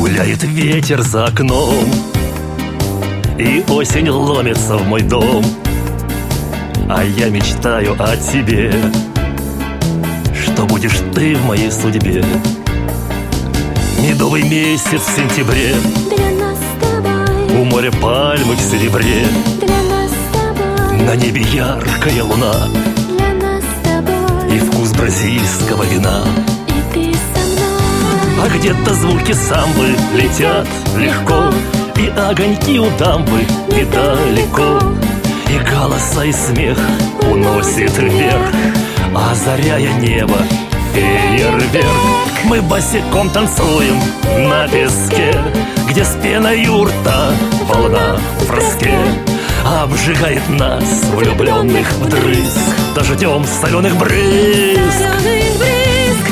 Гуляет ветер за окном, и осень ломится в мой дом. А я мечтаю о тебе, что будешь ты в моей судьбе. Медовый месяц в сентябре, для нас с тобой, у моря пальмы в серебре, для нас с тобой, на небе яркая луна для нас с тобой, и вкус бразильского вина. и ты со мной. А где-то звуки самбы летят легко, и огоньки у дамбы недалеко, и голоса и смех уносит вверх, озаряя небо фейерверк. Мы босиком танцуем на песке, где с пеной у рта волна в броске обжигает нас, влюбленных вдрызг, дождем соленых брызг. Соленый брызг.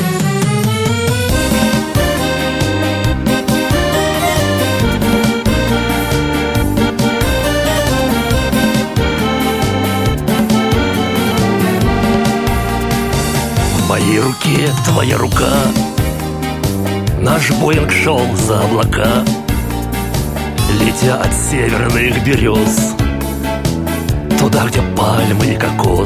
В моей руке твоя рука, наш Боинг шел за облака, летя от северных берез туда, где пальмы и кокос.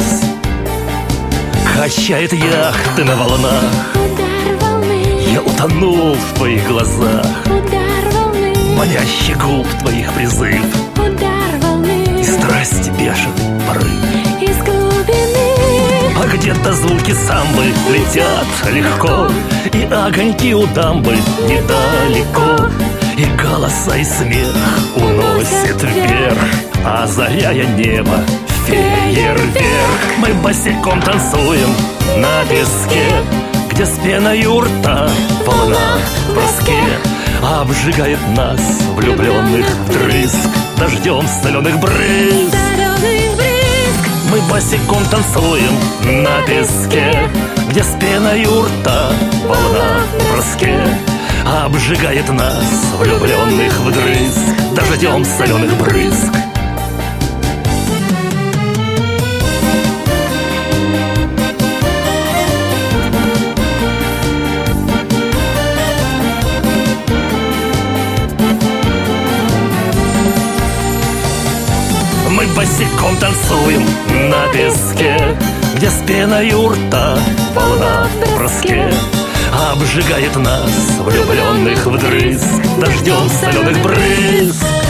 Качает яхты на волнах, Удар волны, я утонул в твоих глазах, удар волны, манящий губ твоих призыв, удар волны, и страсть бешеный порыв. из глубины. А где-то звуки самбы летят легко, и огоньки у дамбы недалеко, и голоса и смех уносит вверх, озаряя небо фейерверк. Мы босиком танцуем на песке, где с пеной у рта волна в броске обжигает нас, влюбленных вдрызг, дождем соленых брызг. Соленый брызг. Мы босиком танцуем на песке, где с пеной у рта волна в броске обжигает нас, влюбленных вдрызг, дождем соленых брызг. Мы босиком танцуем на песке, где с пеной у рта волна в броске обжигает нас, влюбленных вдрызг, дождем соленых брызг.